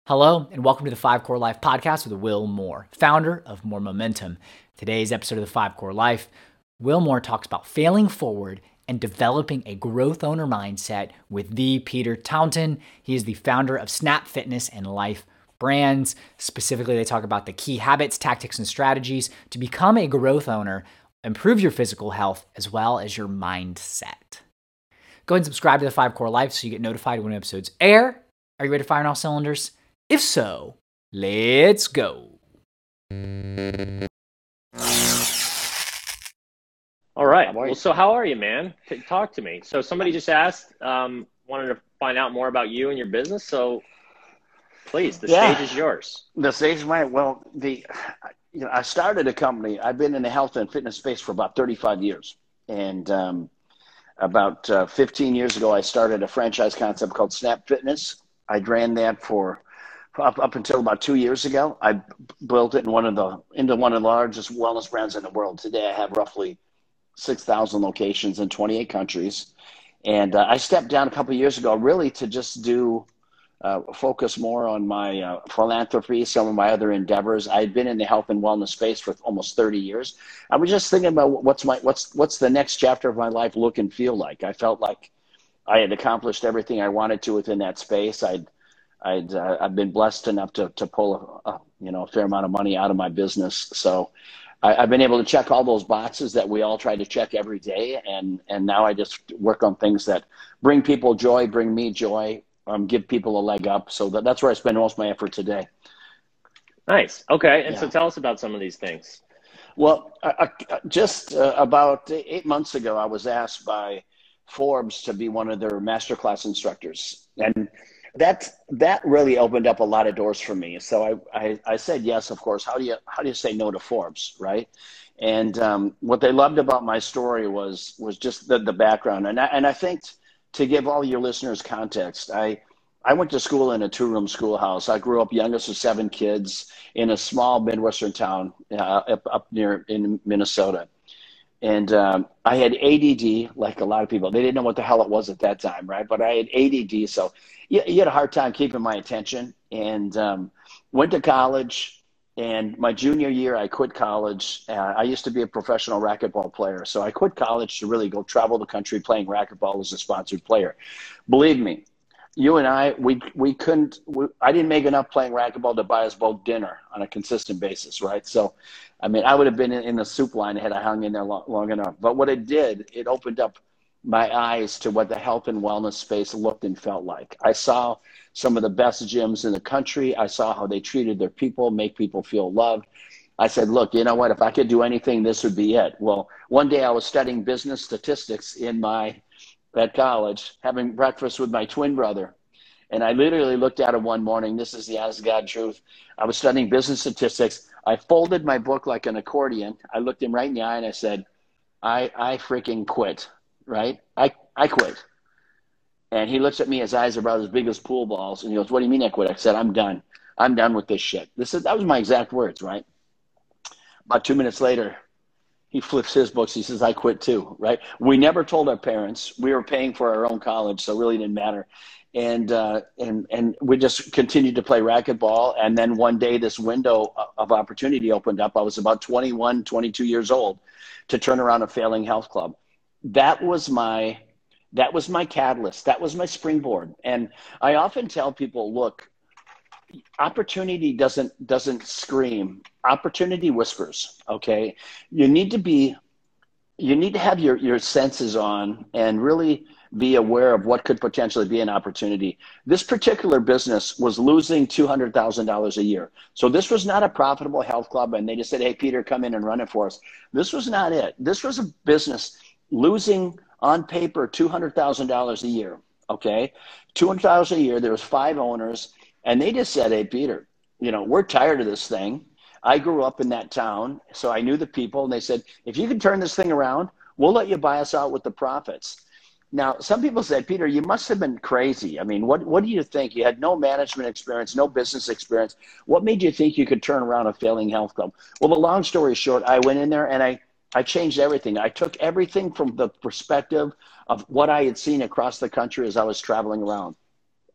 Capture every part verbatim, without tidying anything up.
Hello, and welcome to the Five Core Life podcast with Will Moore, founder of More Momentum. Today's episode of the Five Core Life, Will Moore talks about failing forward and developing a growth owner mindset with the Peter Taunton. He is the founder of Snap Fitness and Life brands. Specifically, they talk about the key habits, tactics, and strategies to become a growth owner, improve your physical health, as well as your mindset. Go ahead and subscribe to the Five Core Life so you get notified when episodes air. Are you ready to fire on all cylinders? If so, let's go. All right. Well, so how are you, man? Talk to me. So somebody just asked, um, wanted to find out more about you and your business. So please, the yeah. stage is yours. The stage is mine. Well, the you know, I started a company. I've been in the health and fitness space for about thirty-five years. And um, about uh, fifteen years ago, I started a franchise concept called Snap Fitness. I ran that for Up, up until about two years ago. I b- built it in one of the into one of the largest wellness brands in the world. Today, I have roughly six thousand locations in twenty-eight countries. And uh, I stepped down a couple of years ago really to just do uh, focus more on my uh, philanthropy, some of my other endeavors. I had been in the health and wellness space for almost thirty years. I was just thinking about what's my what's what's the next chapter of my life look and feel like. I felt like I had accomplished everything I wanted to within that space. I'd I'd, uh, I've been blessed enough to, to pull a, a, you know, a fair amount of money out of my business. So I, I've been able to check all those boxes that we all try to check every day. And, and now I just work on things that bring people joy, bring me joy, um, give people a leg up. So that, that's where I spend most of my effort today. Nice. Okay. And Yeah. so tell us about some of these things. Well, I, I, just uh, about eight months ago, I was asked by Forbes to be one of their masterclass instructors. And That that really opened up a lot of doors for me. So I, I, I said yes, of course. How do you how do you say no to Forbes, right? And um, what they loved about my story was was just the, the background. And I, and I think to give all your listeners context, I I went to school in a two room schoolhouse. I grew up youngest of seven kids in a small Midwestern town uh, up, up near in Minnesota. And um, I had A D D, like a lot of people. They didn't know what the hell it was at that time, right? But I had A D D, so you, you had a hard time keeping my attention. And um, went to college, and my junior year, I quit college. Uh, I used to be a professional racquetball player, so I quit college to really go travel the country playing racquetball as a sponsored player. Believe me, you and I, we we couldn't. We, I didn't make enough playing racquetball to buy us both dinner on a consistent basis, right? So, I mean, I would have been in, in the soup line had I hung in there long, long enough. But what it did, it opened up my eyes to what the health and wellness space looked and felt like. I saw some of the best gyms in the country. I saw how they treated their people, make people feel loved. I said, look, you know what? If I could do anything, this would be it. Well, one day I was studying business statistics in my at college, having breakfast with my twin brother. And I literally looked at him one morning. This is the honest to God truth. I was studying business statistics. I folded my book like an accordion. I looked him right in the eye and I said, I, I freaking quit, right? I, I quit. And he looks at me, his eyes are about as big as pool balls. And he goes, what do you mean I quit? I said, I'm done. I'm done with this shit. This is, that was my exact words, right? About two minutes later, he flips his books. He says, I quit too, right? We never told our parents. We were paying for our own college, so it really didn't matter. And uh, and and we just continued to play racquetball. And then one day, this window of opportunity opened up. I was about twenty-one, twenty-two years old to turn around a failing health club. That was my that was my catalyst. That was my springboard. And I often tell people, look, opportunity doesn't doesn't scream. Opportunity whispers. Okay, you need to be you need to have your your senses on and really be aware of what could potentially be an opportunity. This particular business was losing two hundred thousand dollars a year. So this was not a profitable health club, and they just said, hey, Peter, come in and run it for us. This was not it. This was a business losing on paper two hundred thousand dollars a year, okay? two hundred thousand dollars a year. There was five owners, and they just said, hey, Peter, you know, we're tired of this thing. I grew up in that town, so I knew the people, and they said, if you can turn this thing around, we'll let you buy us out with the profits. Now, some people said, Peter, you must have been crazy. I mean, what, what do you think? You had no management experience, no business experience. What made you think you could turn around a failing health club? Well, the long story short, I went in there and I, I changed everything. I took everything from the perspective of what I had seen across the country as I was traveling around.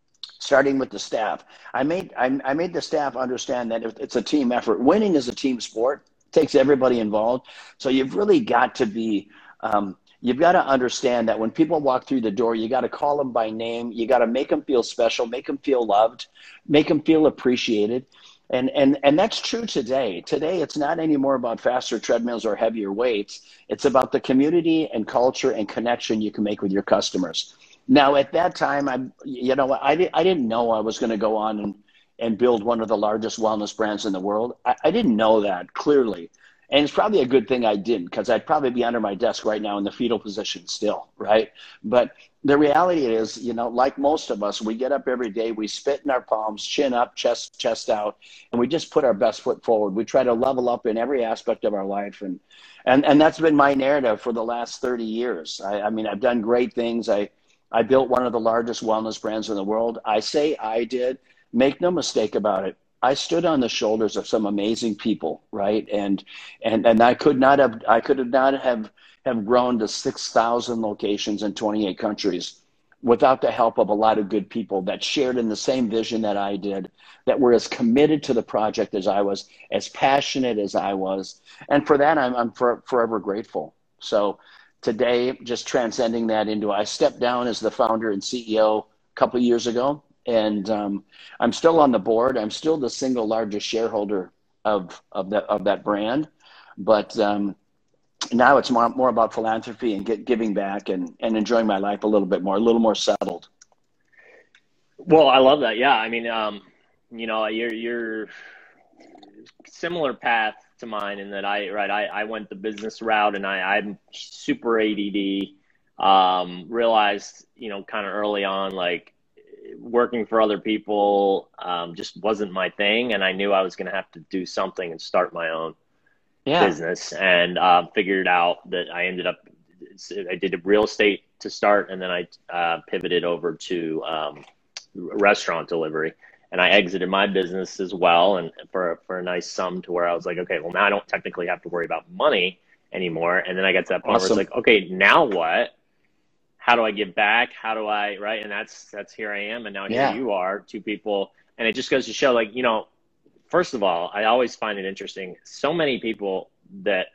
starting with the staff. I made I, I made the staff understand that if it's a team effort. Winning is a team sport. It takes everybody involved. So you've really got to be um, you've got to understand that when people walk through the door, you got to call them by name. You got to make them feel special, make them feel loved, make them feel appreciated. And, and, and that's true today. Today, it's not anymore about faster treadmills or heavier weights. It's about the community and culture and connection you can make with your customers. Now, at that time, I, you know, I, di- I didn't know I was going to go on and, and build one of the largest wellness brands in the world. I, I didn't know that clearly. And it's probably a good thing I didn't, because I'd probably be under my desk right now in the fetal position still, right? But the reality is, you know, like most of us, we get up every day, we spit in our palms, chin up, chest chest out, and we just put our best foot forward. We try to level up in every aspect of our life. And and, and that's been my narrative for the last thirty years. I, I mean, I've done great things. I, I built one of the largest wellness brands in the world. I say I did. Make no mistake about it. I stood on the shoulders of some amazing people, right? And and and I could not have I could have not have have grown to six thousand locations in twenty-eight countries without the help of a lot of good people that shared in the same vision that I did, that were as committed to the project as I was, as passionate as I was, and for that I'm I'm for, forever grateful. So today, just transcending that into, I stepped down as the founder and C E O a couple of years ago. And um, I'm still on the board. I'm still the single largest shareholder of of that of that brand, but um, now it's more more about philanthropy and get, giving back and, and enjoying my life a little bit more, a little more settled. Well, I love that. Yeah, I mean, um, you know, you're you're similar path to mine in that I right I, I went the business route, and I I'm super A D D. Um, realized, you know, kind of early on, like, working for other people um, just wasn't my thing, and I knew I was going to have to do something and start my own yeah. business, and uh, figured out that I ended up I did real estate to start, and then I uh, pivoted over to um, restaurant delivery, and I exited my business as well, and for for a nice sum, to where I was like, okay, well, now I don't technically have to worry about money anymore. And then I got to that point awesome. where it's like, okay, now what? How do I give back? How do I, right? And that's, that's here I am. And now here yeah. you are, two people. And it just goes to show, like, you know, first of all, I always find it interesting. So many people that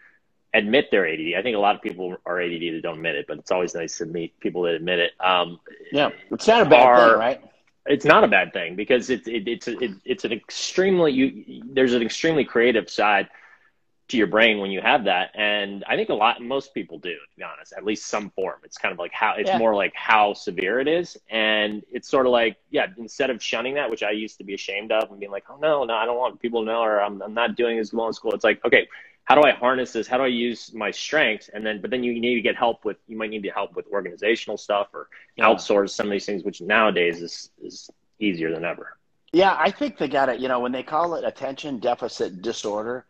admit they're A D D. I think a lot of people are A D D that don't admit it, but it's always nice to meet people that admit it. Um, yeah. It's not a bad are, thing, right? It's not a bad thing, because it's, it, it's, it, it's an extremely, you, there's an extremely creative side to your brain when you have that. And I think a lot, most people do, to be honest, at least some form. It's kind of like how, it's yeah. more like how severe it is. And it's sort of like, yeah, instead of shunning that, which I used to be ashamed of and being like, oh no, no, I don't want people to know, or I'm, I'm not doing as well in school. It's like, okay, how do I harness this? How do I use my strengths? And then, but then you need to get help with, you might need to help with organizational stuff, or yeah. outsource some of these things, which nowadays is, is easier than ever. Yeah. I think they got it. You know, when they call it attention deficit disorder,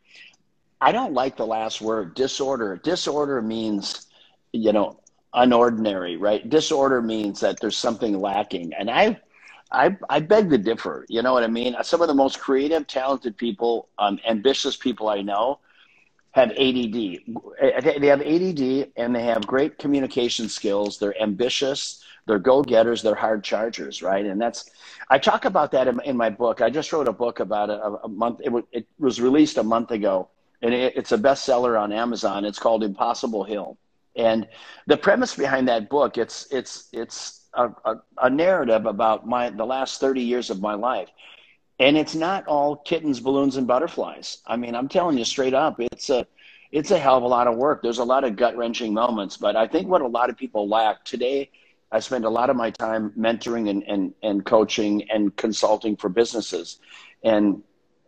I don't like the last word, disorder. Disorder means, you know, unordinary, right? Disorder means that there's something lacking. And I, I, I beg to differ. You know what I mean? Some of the most creative, talented people, um, ambitious people I know have A D D. They have A D D, and they have great communication skills. They're ambitious. They're go-getters. They're hard chargers, right? And that's, I talk about that in, in my book. I just wrote a book about it a, a month. It, it was released a month ago. And it's a bestseller on Amazon. It's called Impossible Hill. And the premise behind that book, it's it's it's a, a, a narrative about my the last thirty years of my life. And it's not all kittens, balloons, and butterflies. I mean, I'm telling you straight up, it's a it's a hell of a lot of work. There's a lot of gut-wrenching moments. But I think what a lot of people lack today, I spend a lot of my time mentoring and, and, and coaching and consulting for businesses. And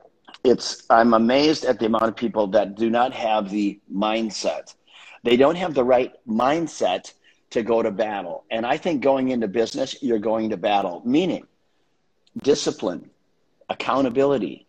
It's, I'm amazed at the amount of people that do not have the mindset. They don't have the right mindset to go to battle. And I think going into business, you're going to battle, meaning discipline, accountability.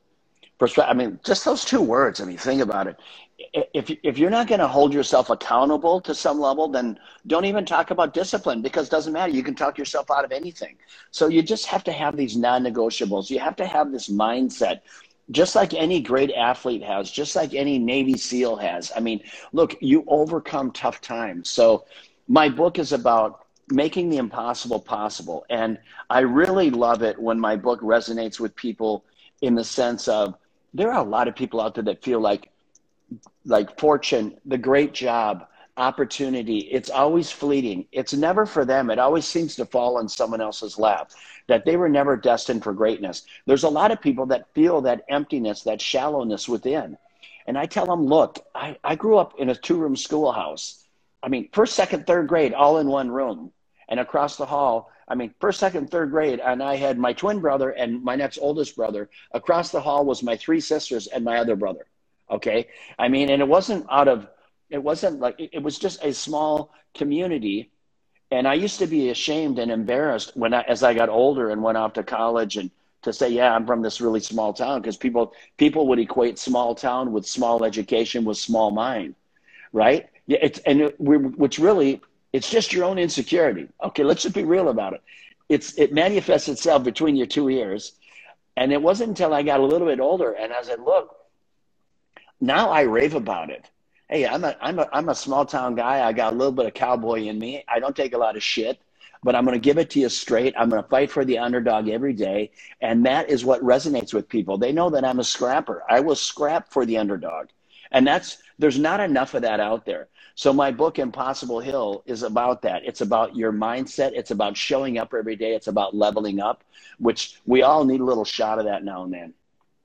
I mean, just those two words. I mean, think about it. If, if you're not going to hold yourself accountable to some level, then don't even talk about discipline, because it doesn't matter. You can talk yourself out of anything. So you just have to have these non-negotiables. You have to have this mindset, just like any great athlete has, just like any Navy SEAL has. I mean, look, you overcome tough times. So my book is about making the impossible possible. And I really love it when my book resonates with people in the sense of there are a lot of people out there that feel like, like fortune, the great job, opportunity, it's always fleeting. It's never for them. It always seems to fall on someone else's lap, that they were never destined for greatness. There's a lot of people that feel that emptiness, that shallowness within. And I tell them, look, I, I grew up in a two-room schoolhouse. I mean, first, second, third grade, all in one room. And across the hall, I mean, first, second, third grade, and I had my twin brother and my next oldest brother. Across the hall was my three sisters and my other brother. Okay? I mean, and it wasn't out of, it wasn't like, it was just a small community. And I used to be ashamed and embarrassed when I, as I got older and went off to college and to say, yeah, I'm from this really small town, because people, people would equate small town with small education with small mind, right? Yeah, it's, and it, we, which really, it's just your own insecurity. Okay, let's just be real about it. It's, it manifests itself between your two ears. And it wasn't until I got a little bit older and I said, look, now I rave about it. Hey, I'm a, I'm a, I'm a small town guy. I got a little bit of cowboy in me. I don't take a lot of shit, but I'm going to give it to you straight. I'm going to fight for the underdog every day. And that is what resonates with people. They know that I'm a scrapper. I will scrap for the underdog. And that's, there's not enough of that out there. So my book, Impossible Hill, is about that. It's about your mindset. It's about showing up every day. It's about leveling up, which we all need a little shot of that now and then.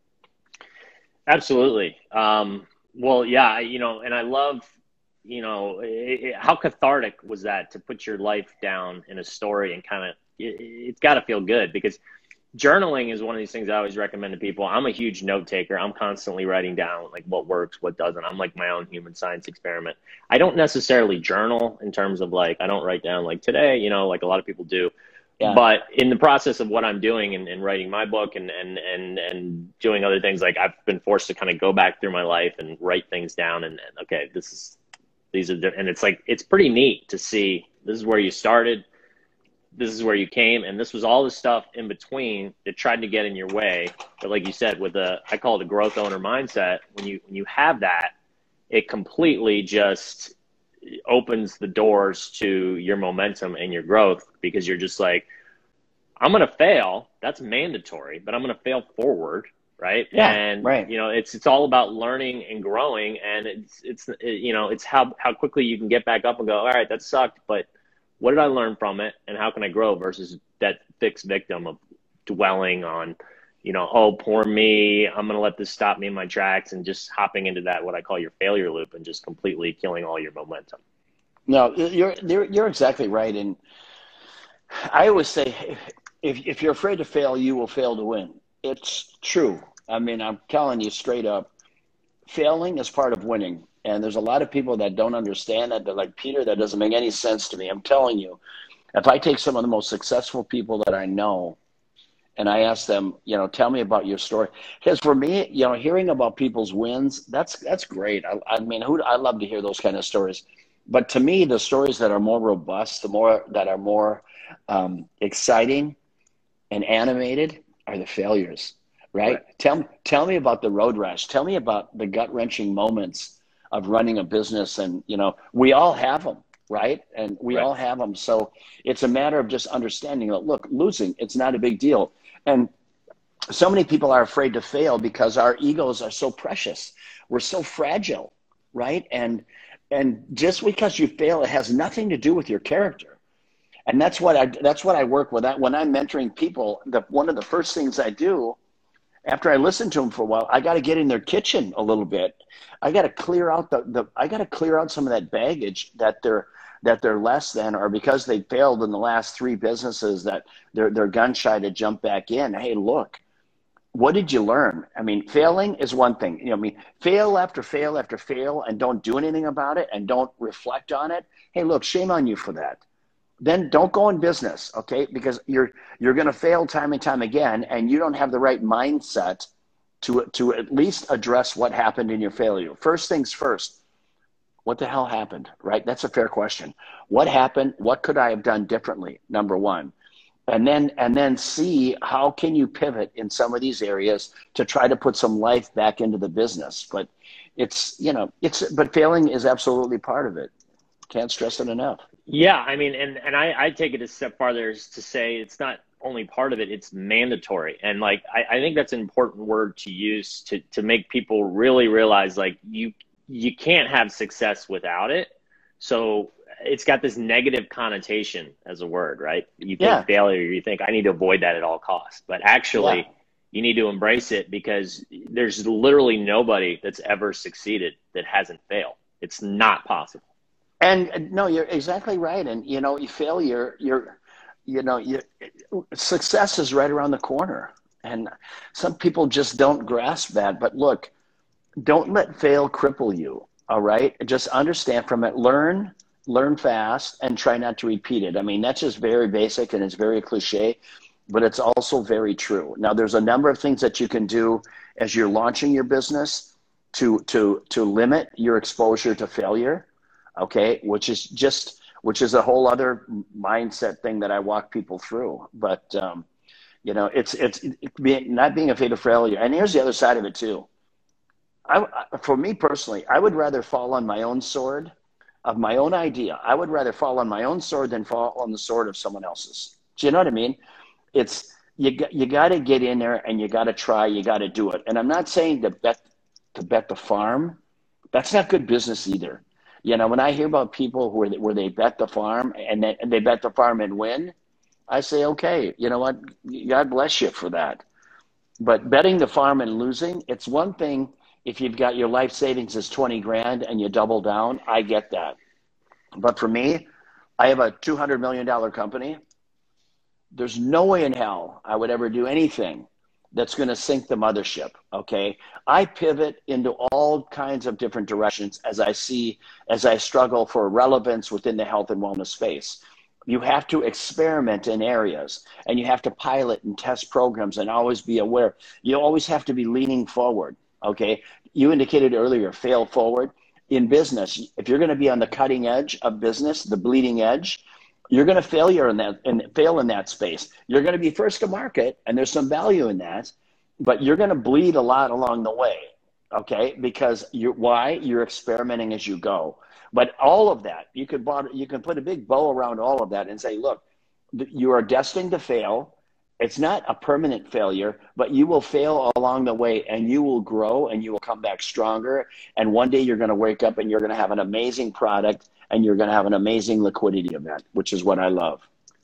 Absolutely. Um, well, yeah, you know, and I love, you know, it, it, how cathartic was that to put your life down in a story and kind of, it, it's got to feel good, because journaling is one of these things I always recommend to people. I'm a huge note taker. I'm constantly writing down like what works, what doesn't. I'm like my own human science experiment. I don't necessarily journal in terms of like, I don't write down like today, you know, like a lot of people do. Yeah. But in the process of what I'm doing and, and writing my book and, and, and, and doing other things, like I've been forced to kind of go back through my life and write things down and, and okay, this is, these are, and it's like, it's pretty neat to see this is where you started. This is where you came, and this was all the stuff in between that tried to get in your way. But like you said, with the, I call it a growth owner mindset, when you, when you have that, it completely just opens the doors to your momentum and your growth, because you're just like, I'm going to fail. That's mandatory, but I'm going to fail forward. Right. Yeah, and, right. you know, it's, it's all about learning and growing, and it's, it's, it, you know, it's how, how quickly you can get back up and go, all right, that sucked, but what did I learn from it, and how can I grow, versus that fixed victim of dwelling on, you know, oh, poor me, I'm going to let this stop me in my tracks, and just hopping into that, what I call your failure loop, and just completely killing all your momentum. No, you're, you're, you're exactly right. And I always say, if, if you're afraid to fail, you will fail to win. It's true. I mean, I'm telling you straight up, failing is part of winning. And there's a lot of people that don't understand that. They're like, Peter, that doesn't make any sense to me. I'm telling you, if I take some of the most successful people that I know and I ask them, you know, tell me about your story. Because for me, you know, hearing about people's wins, that's that's great. I, I mean, who I love to hear those kind of stories. But to me, the stories that are more robust, the more that are more um, exciting and animated are the failures, right? right? Tell, tell me about the road rash. Tell me about the gut-wrenching moments of running a business. And, you know, we all have them, right? And we right. all have them. So it's a matter of just understanding that, look, losing, it's not a big deal. And so many people are afraid to fail because our egos are so precious. We're so fragile, right? And, and just because you fail, it has nothing to do with your character. And that's what I, that's what I work with. When I'm mentoring people, the, one of the first things I do after I listen to them for a while, I got to get in their kitchen a little bit. I got to clear out the, the I got to clear out some of that baggage that they're that they're less than, or because they failed in the last three businesses that they're they're gun shy to jump back in. Hey, look, what did you learn? I mean, failing is one thing. You know, I mean, fail after fail after fail and don't do anything about it and don't reflect on it. Hey, look, shame on you for that. Then don't go in business, okay? Because you're you're going to fail time and time again, and you don't have the right mindset to to at least address what happened in your failure. First things first, what the hell happened, right? That's a fair question. What happened? What could I have done differently? Number one. And then and then see how can you pivot in some of these areas to try to put some life back into the business. But it's, you know, it's but failing is absolutely part of it. Can't stress it enough. Yeah, I mean, and and I I take it a step farther is to say it's not only part of it, it's mandatory. And like I, I think that's an important word to use to to make people really realize like you you can't have success without it. So it's got this negative connotation as a word, right? You think Yeah, failure, you think I need to avoid that at all costs. But yeah. actually you need to embrace it because there's literally nobody that's ever succeeded that hasn't failed. It's not possible. And uh, no, you're exactly right. And you know, you failure, you're, you know, you success is right around the corner. And some people just don't grasp that. But look, don't let fail cripple you. All right, just understand from it. Learn, learn fast, and try not to repeat it. I mean, that's just very basic and it's very cliche, but it's also very true. Now, there's a number of things that you can do as you're launching your business to to to limit your exposure to failure. Okay, which is just which is a whole other mindset thing that I walk people through. But um, you know, it's it's it, being, not being afraid of failure. And here's the other side of it too. I, for me personally, I would rather fall on my own sword of my own idea. I would rather fall on my own sword than fall on the sword of someone else's. Do you know what I mean? It's you. got- You got to get in there and you got to try. You got to do it. And I'm not saying to bet to bet the farm. That's not good business either. You know, when I hear about people where they, where they bet the farm and they, and they bet the farm and win, I say, okay, you know what? God bless you for that. But betting the farm and losing, it's one thing if you've got your life savings is twenty grand and you double down. I get that. But for me, I have a two hundred million dollars company. There's no way in hell I would ever do anything that's going to sink the mothership. Okay. I pivot into all kinds of different directions as I see, as I struggle for relevance within the health and wellness space. You have to experiment in areas and you have to pilot and test programs and always be aware. You always have to be leaning forward. Okay. You indicated earlier, fail forward. In business, if you're going to be on the cutting edge of business, the bleeding edge, you're going to failure in that and fail in that space. You're going to be first to market, and there's some value in that, but you're going to bleed a lot along the way, okay? Because you why you're experimenting as you go. But all of that, you could you can put a big bow around all of that and say, look, you are destined to fail. It's not a permanent failure, but you will fail along the way and you will grow and you will come back stronger. And one day you're going to wake up and you're going to have an amazing product and you're going to have an amazing liquidity event, which is what I love.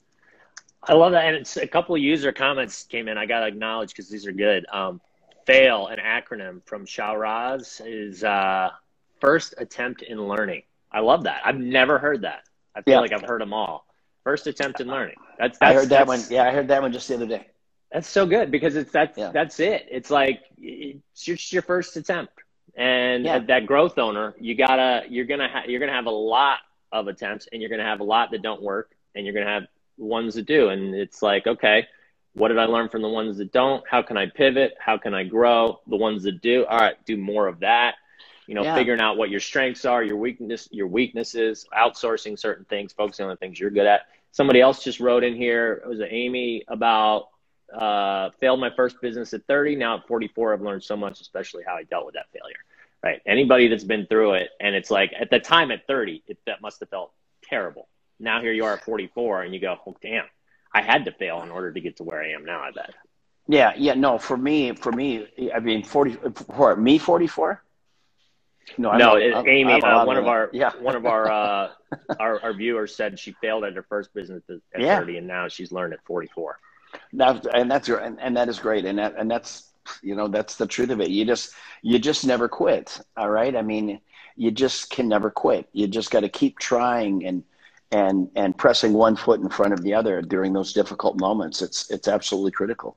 I love that. And it's a couple of user comments came in. I got to acknowledge because these are good. Um, FAIL, an acronym from Shahraz, is uh, first attempt in learning. I love that. I've never heard that. I feel Yeah, like I've heard them all. First attempt in learning. That's I that's heard that one. that's Yeah, I heard that one just the other day. that's so good because it's that's Yeah, that's it. It's like it's just your first attempt, and yeah, at that growth owner, you gotta you're gonna ha- you're gonna have a lot of attempts, and you're gonna have a lot that don't work, and you're gonna have ones that do. And it's like, okay, what did I learn from the ones that don't? How can I pivot? How can I grow? The ones that do, all right, do more of that. You know, yeah, figuring out what your strengths are, your weakness, your weaknesses, outsourcing certain things, focusing on the things you're good at. Somebody else just wrote in here, it was Amy, about uh, failed my first business at thirty. Now at forty-four, I've learned so much, especially how I dealt with that failure. Right? Anybody that's been through it, and it's like at the time at thirty, it, that must have felt terrible. Now here you are at forty-four, and you go, oh damn, I had to fail in order to get to where I am now. I bet. yeah, yeah. No, for me, for me, I mean, forty for me, forty-four. No, I'm No, a, it, I'm, Amy, I'm a uh, lot one older of than our that. Yeah, one of our, uh, our our viewers said she failed at her first business at, at yeah. thirty, and now she's learned at forty-four. That and that's and, and that is great, and that and that's you know that's the truth of it. You just you just never quit. All right. I mean, you just can never quit. You just got to keep trying and and and pressing one foot in front of the other during those difficult moments. It's it's absolutely critical.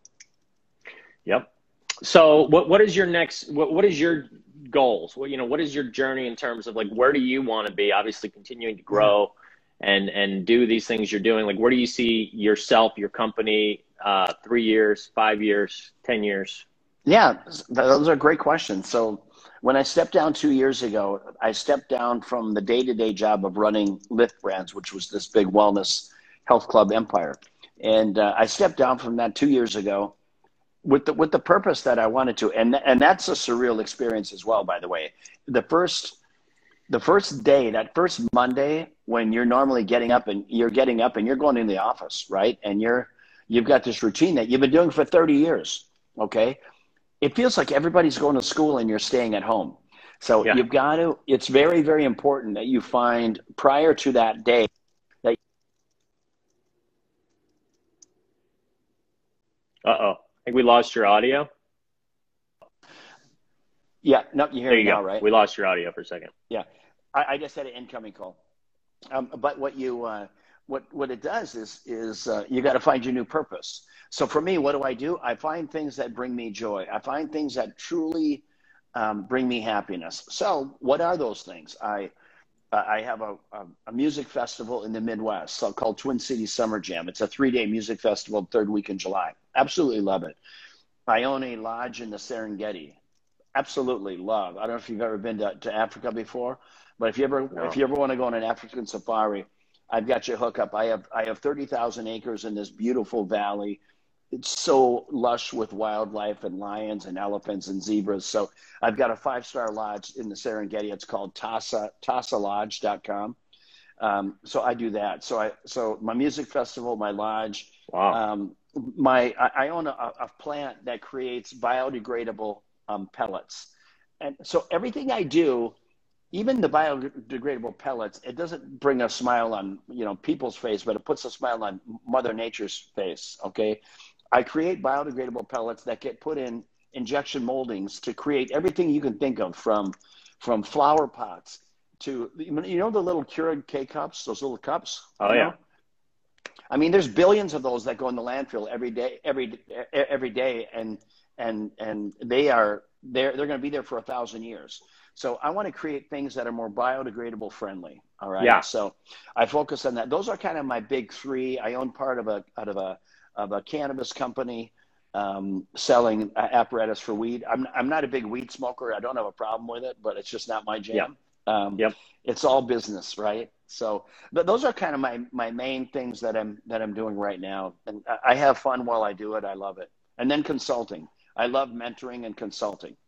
Yep. So what what is your next what what is your goals? What you know, what is your journey in terms of like where do you want to be? Obviously continuing to grow and and do these things you're doing. Like where do you see yourself, your company, uh, three years, five years, ten years? Yeah, those are great questions. So when I stepped down two years ago, I stepped down from the day-to-day job of running Lift Brands, which was this big wellness health club empire. And uh, I stepped down from that two years ago with the with the purpose that I wanted to. And and that's a surreal experience as well, by the way. The first the first day, that first Monday, when you're normally getting up and you're getting up and you're going in the office, right? And you're, you've got this routine that you've been doing for thirty years. Okay. It feels like everybody's going to school and you're staying at home. So Yeah. you've got to, it's very, very important that you find prior to that day that. Uh-oh. I think we lost your audio. Yeah. No, you hear There me you now, go. right? We lost your audio for a second. Yeah. I, I just had an incoming call. Um, but what you, uh, what, what it does is, is uh, you got to find your new purpose. So for me, what do I do? I find things that bring me joy. I find things that truly um, bring me happiness. So what are those things? I, uh, I have a, a, a music festival in the Midwest so called Twin Cities Summer Jam. It's a three-day music festival, third week in July. Absolutely love it. I own a lodge in the Serengeti. Absolutely love. I don't know if you've ever been to, to Africa before, but if you ever No. if you ever want to go on an African safari, I've got you hooked up. I have I have thirty thousand acres in this beautiful valley. It's so lush with wildlife and lions and elephants and zebras. So I've got a five-star lodge in the Serengeti. It's called Tasa tasa lodge dot com. Um, so I do that. So I so my music festival, my lodge. Wow. Um, my I, I own a, a plant that creates biodegradable um, pellets, and so everything I do, even the biodegradable pellets, it doesn't bring a smile on, you know, people's face, but it puts a smile on Mother Nature's face. Okay, I create biodegradable pellets that get put in injection moldings to create everything you can think of, from from flower pots to, you know, the little Keurig K cups, those little cups. Oh, you know? yeah. I mean, there's billions of those that go in the landfill every day, every every day, and and and they are they're they're going to be there for a thousand years. So I want to create things that are more biodegradable friendly. All right. Yeah. So I focus on that. Those are kind of my big three. I own part of a out of a of a cannabis company um, selling apparatus for weed. I'm I'm not a big weed smoker. I don't have a problem with it, but it's just not my jam. Yeah. Um, Yep. It's all business, right? So, but those are kind of my my main things that I'm that I'm doing right now, and I I have fun while I do it. I love it. And then consulting. I love mentoring and consulting.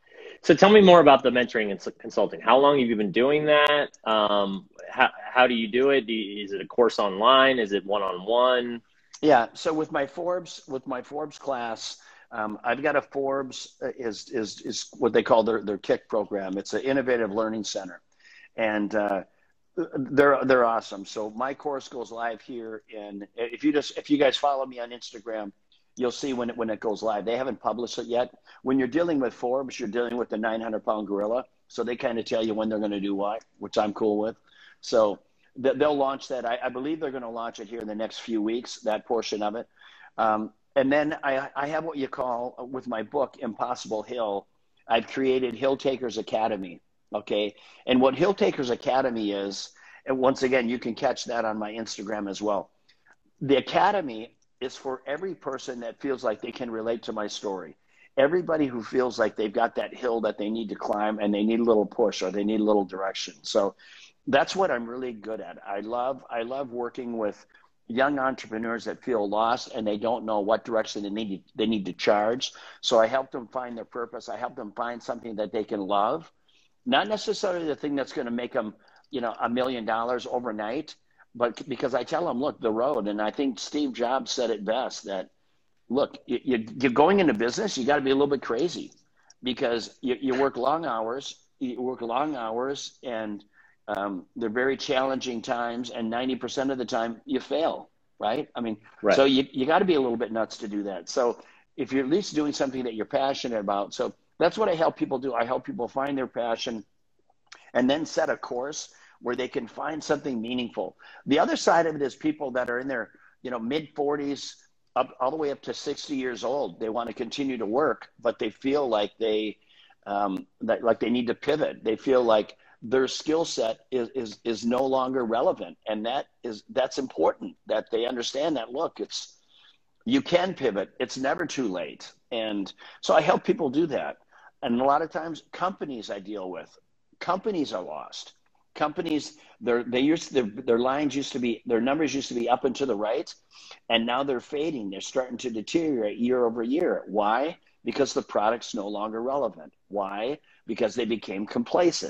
So tell me more about the mentoring and consulting. How long have you been doing that? Um, how, how do you do it? Do you, is it a course online? Is it one-on-one? Yeah. So with my Forbes, with my Forbes class, um, I've got a Forbes uh, is, is, is what they call their, their KICK program. It's an innovative learning center, and uh, they're, they're awesome. So my course goes live here. And if you just, if you guys follow me on Instagram, you'll see when it, when it goes live. They haven't published it yet. When you're dealing with Forbes, you're dealing with the nine hundred pound gorilla. So they kind of tell you when they're going to do what, which I'm cool with. So th- they'll launch that. I, I believe they're going to launch it here in the next few weeks, that portion of it. Um, and then I, I have what you call, with my book, Impossible Hill, I've created Hill Takers Academy. Okay. And what Hill Takers Academy is, and once again, you can catch that on my Instagram as well. The Academy is for every person that feels like they can relate to my story. Everybody who feels like they've got that hill that they need to climb and they need a little push or they need a little direction. So that's what I'm really good at. I love, I love working with young entrepreneurs that feel lost and they don't know what direction they need, they need to charge. So I help them find their purpose. I help them find something that they can love, not necessarily the thing that's going to make them, you know, a million dollars overnight, but because I tell them, look, the road. And I think Steve Jobs said it best, that, look, you, you're going into business, you got to be a little bit crazy, because you, you work long hours, you work long hours, and um, they're very challenging times. And ninety percent of the time you fail, right? I mean, Right. so you, you got to be a little bit nuts to do that. So if you're at least doing something that you're passionate about. So that's what I help people do. I help people find their passion and then set a course where they can find something meaningful. The other side of it is people that are in their, you know, mid forties, up all the way up to sixty years old. They want to continue to work, but they feel like they, um, that, like they need to pivot. They feel like their skill set is, is, is no longer relevant. And that is, that's important, that they understand that, look, it's, you can pivot. It's never too late. And so I help people do that. And a lot of times companies I deal with, companies are lost. Companies, their they used their their lines used to be, their numbers used to be up and to the right, and now they're fading. They're starting to deteriorate year over year. Why? Because the product's no longer relevant. Why? Because they became complacent.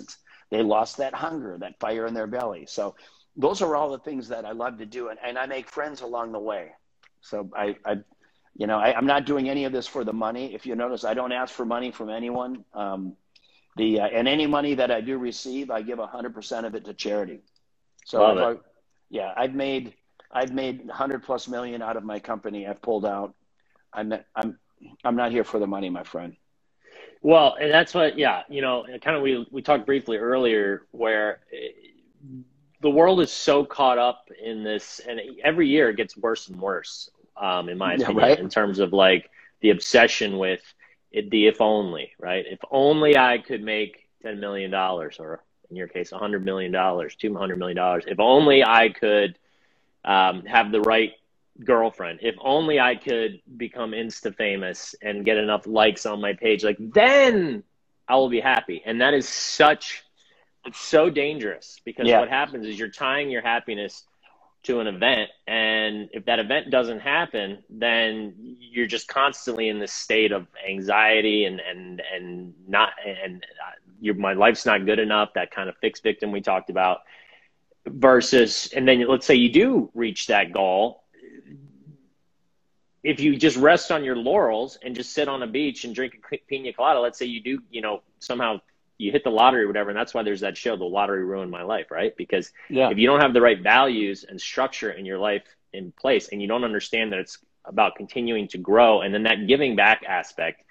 They lost that hunger, that fire in their belly. So those are all the things that I love to do. And, and I make friends along the way. So I, I you know, I, I'm not doing any of this for the money. If you notice, I don't ask for money from anyone. Um, the uh, and any money that I do receive, I give one hundred percent of it to charity. So Love I've, it. yeah, I've made I've made one hundred plus million out of my company. I've pulled out. I'm I'm I'm not here for the money, my friend. Well, and that's what, yeah, you know, kind of we we talked briefly earlier where the world is so caught up in this, and every year it gets worse and worse, um, in my Yeah, opinion, right? in terms of like the obsession with it, the if only, right? If only I could make ten million dollars, or in your case, one hundred million dollars, two hundred million dollars. If only I could um, have the right girlfriend. If only I could become Insta famous and get enough likes on my page, like then I will be happy. And that is such, it's so dangerous, because Yeah. what happens is you're tying your happiness to an event. And if that event doesn't happen, then you're just constantly in this state of anxiety and, and, and not, and your, my life's not good enough, that kind of fixed victim we talked about, versus, and then let's say you do reach that goal. If you just rest on your laurels and just sit on a beach and drink a pina colada, let's say you do, you know, somehow you hit the lottery or whatever. And that's why there's that show, The Lottery Ruined My Life, right? Because Yeah. if you don't have the right values and structure in your life in place, and you don't understand that it's about continuing to grow, and then that giving back aspect,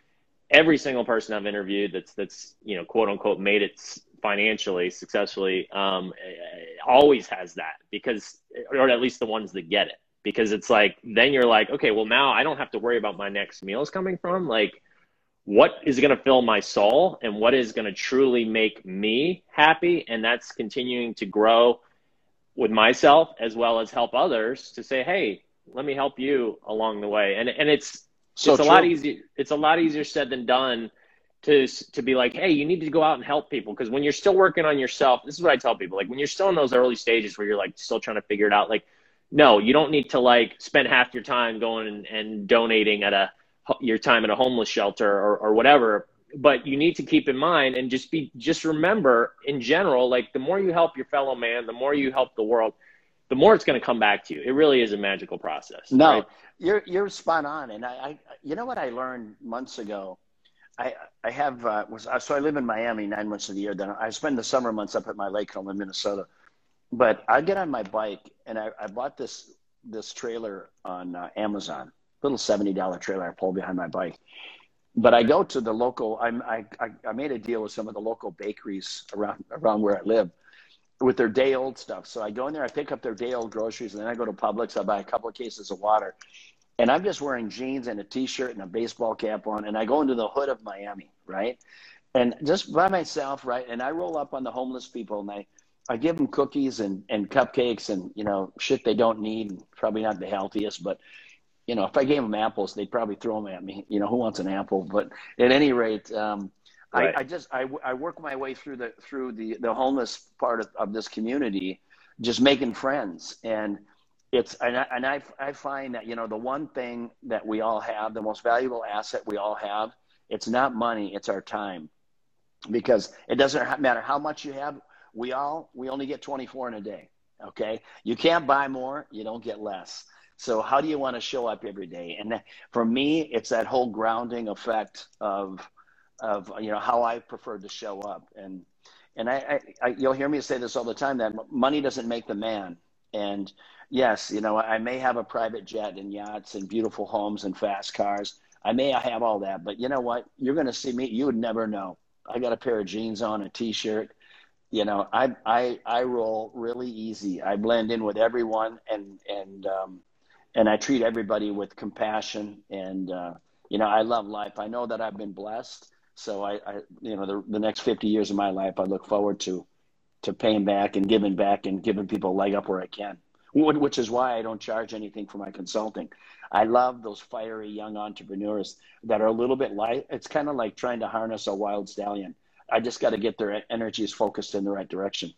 every single person I've interviewed that's, that's, you know, quote unquote, made it financially successfully, um, always has that, because, or at least the ones that get it. Because it's like, then you're like, okay, well now I don't have to worry about my next meal is coming from. Like, what is going to fill my soul and what is going to truly make me happy? And that's continuing to grow with myself as well as help others to say, hey, let me help you along the way. And and it's So it's a true. lot easier. It's a lot easier said than done to to be like, hey, you need to go out and help people. Because when you're still working on yourself, this is what I tell people. Like, when you're still in those early stages where you're like still trying to figure it out, like, no, you don't need to like spend half your time going and, and donating at a your time at a homeless shelter or, or whatever. But you need to keep in mind and just be just remember in general, like the more you help your fellow man, the more you help the world, the more it's going to come back to you. It really is a magical process. No, right? you're you're spot on. And I, I you know what I learned months ago. I I have uh, was so I live in Miami nine months of the year. Then I spend the summer months up at my lake home in Minnesota. But I get on my bike and I, I bought this this trailer on uh, Amazon, little seventy dollar trailer I pull behind my bike. But I go to the local. I'm, I I I made a deal with some of the local bakeries around around where I live with their day old stuff. So I go in there, I pick up their day old groceries, and then I go to Publix. I buy a couple of cases of water, and I'm just wearing jeans and a t-shirt and a baseball cap on, and I go into the hood of Miami, right, and just by myself, right, and I roll up on the homeless people, and I. I give them cookies and, and cupcakes and, you know, shit they don't need, probably not the healthiest, but, you know, if I gave them apples, they'd probably throw them at me. You know, who wants an apple? But at any rate, um, Right. I, I just, I, I work my way through the, through the, the homeless part of, of this community, just making friends. And it's, and I, and I, I find that, you know, the one thing that we all have, the most valuable asset we all have, it's not money, it's our time. Because it doesn't matter how much you have. We all, we only get twenty-four in a day, okay? You can't buy more, you don't get less. So how do you want to show up every day? And for me, it's that whole grounding effect of, of you know, how I prefer to show up. And and I, I, I you'll hear me say this all the time, that money doesn't make the man. And yes, you know, I may have a private jet and yachts and beautiful homes and fast cars. I may have all that, but you know what? You're going to see me, you would never know. I got a pair of jeans on, a t-shirt. You know, I, I, I roll really easy. I blend in with everyone, and, and, um, and I treat everybody with compassion. And, uh, you know, I love life. I know that I've been blessed. So I, I you know, the, the next fifty years of my life, I look forward to, to paying back and giving back and giving people a leg up where I can, which is why I don't charge anything for my consulting. I love those fiery young entrepreneurs that are a little bit light. It's kind of like trying to harness a wild stallion. I just got to get their energies focused in the right direction.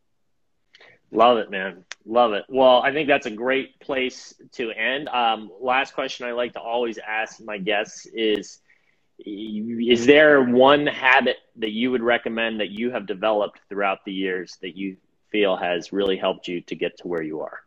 Love it, man. Love it. Well, I think that's a great place to end. Um, last question I like to always ask my guests is, is there one habit that you would recommend that you have developed throughout the years that you feel has really helped you to get to where you are?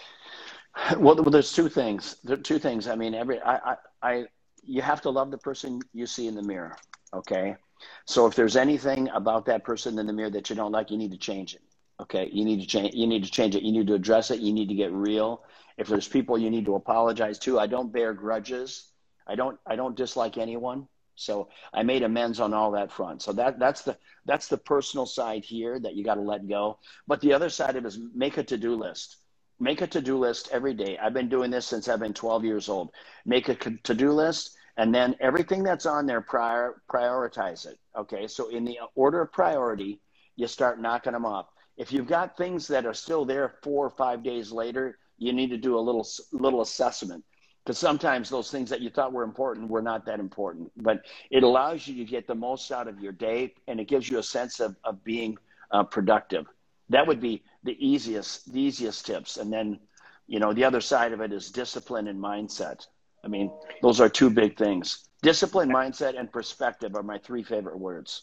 Well, there's two things. There are two things. I mean, every I, I, I, you have to love the person you see in the mirror. Okay, so if there's anything about that person in the mirror that you don't like, you need to change it. Okay, you need to change. You need to change it. You need to address it. You need to get real. If there's people you need to apologize to, I don't bear grudges. I don't. I don't dislike anyone. So I made amends on all that front. So that that's the that's the personal side here that you got to let go. But the other side of it is make a to-do list. Make a to-do list every day. I've been doing this since I've been twelve years old. Make a to-do list, and then everything that's on there, prior, prioritize it. Okay, so in the order of priority, you start knocking them off. If you've got things that are still there four or five days later, you need to do a little little assessment, because sometimes those things that you thought were important were not that important. But it allows you to get the most out of your day, and it gives you a sense of, of being uh, productive. That would be the easiest, the easiest tips. And then, you know, the other side of it is discipline and mindset. I mean, those are two big things. Discipline, mindset, and perspective are my three favorite words.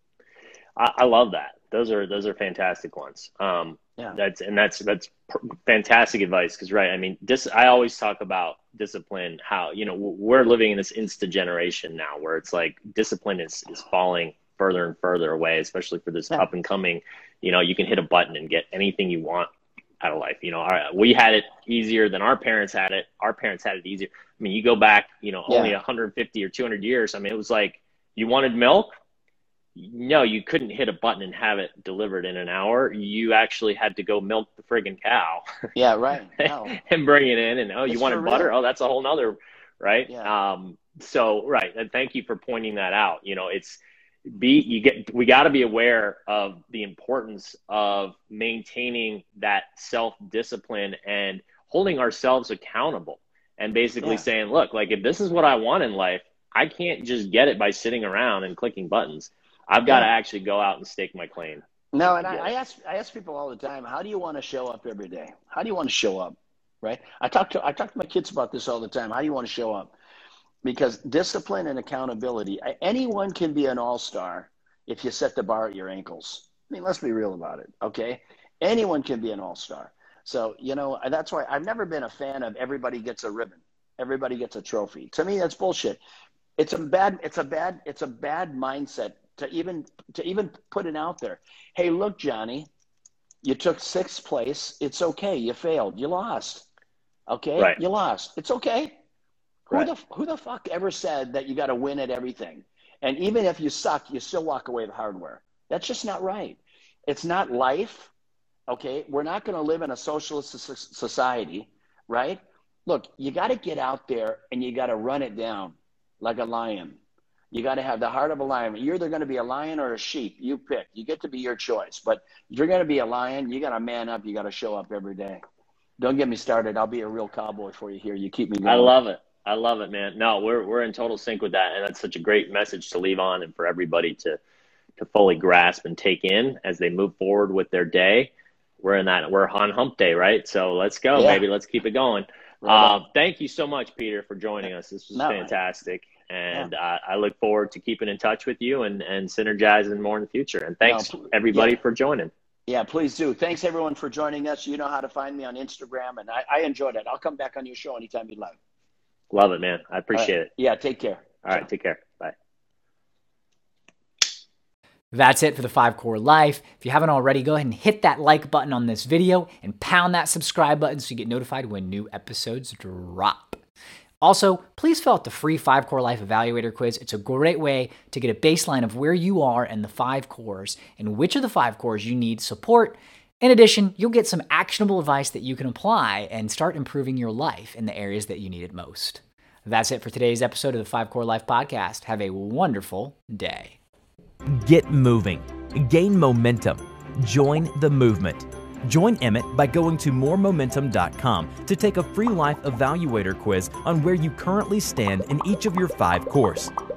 I, I love that. Those are those are fantastic ones. Um, yeah. That's and that's that's fantastic advice. Because right, I mean, dis, I always talk about discipline. How you know we're living in this Insta generation now, where it's like discipline is is falling further and further away, especially for this yeah. up and coming. You know, you can hit a button and get anything you want out of life. You know, our, we had it easier than our parents had it. Our parents had it easier. I mean, you go back, you know, only yeah. one hundred fifty or two hundred years. I mean, it was like you wanted milk. No, you couldn't hit a button and have it delivered in an hour. You actually had to go milk the friggin' cow. Yeah, right. Wow. And bring it in. And, oh, you it's wanted butter? real. Oh, that's a whole nother, right? Yeah. Um, so, right. And thank you for pointing that out. You know, it's be, you get, we got to be aware of the importance of maintaining that self-discipline and holding ourselves accountable and basically yeah. saying, look, like if this is what I want in life, I can't just get it by sitting around and clicking buttons. I've got yeah. to actually go out and stake my claim. No, and I, I ask I ask people all the time, how do you want to show up every day? How do you want to show up, right? I talk to I talk to my kids about this all the time. How do you want to show up? Because discipline and accountability, anyone can be an all-star if you set the bar at your ankles. I mean, let's be real about it, okay? Anyone can be an all-star. So, you know, that's why I've never been a fan of everybody gets a ribbon, everybody gets a trophy. To me, that's bullshit. It's a bad, it's a bad, it's a bad mindset to even to even put it out there. Hey, look, Johnny, you took sixth place. It's okay. You failed. You lost. Okay, right. You lost. It's okay. Right. Who the who the fuck ever said that you got to win at everything? And even if you suck, you still walk away with hardware. That's just not right. It's not life. Okay, we're not going to live in a socialist society, right? Look, you got to get out there and you got to run it down like a lion. You got to have the heart of a lion. You're either going to be a lion or a sheep. You pick. You get to be your choice. But if you're going to be a lion, you got to man up. You got to show up every day. Don't get me started. I'll be a real cowboy for you here. You keep me going. I love it. I love it, man. No, we're we're in total sync with that, and that's such a great message to leave on, and for everybody to to fully grasp and take in as they move forward with their day. We're in that. We're on hump day, right? So let's go, yeah. baby. Let's keep it going. Right. Uh, thank you so much, Peter, for joining us. This was no, fantastic. And yeah. uh, I look forward to keeping in touch with you and, and synergizing more in the future. And thanks, no, everybody, yeah. for joining. Yeah, please do. Thanks, everyone, for joining us. You know how to find me on Instagram, and I, I enjoyed it. I'll come back on your show anytime you'd like. Love it, man. I appreciate right. it. Yeah, take care. All right, take care. Bye. That's it for the Five Core Life. If you haven't already, go ahead and hit that like button on this video and pound that subscribe button so you get notified when new episodes drop. Also, please fill out the free Five Core Life Evaluator quiz. It's a great way to get a baseline of where you are in the five cores and which of the five cores you need support. In addition, you'll get some actionable advice that you can apply and start improving your life in the areas that you need it most. That's it for today's episode of the Five Core Life Podcast. Have a wonderful day. Get moving. Gain momentum. Join the movement. Join Emmett by going to more momentum dot com to take a free life evaluator quiz on where you currently stand in each of your five cores.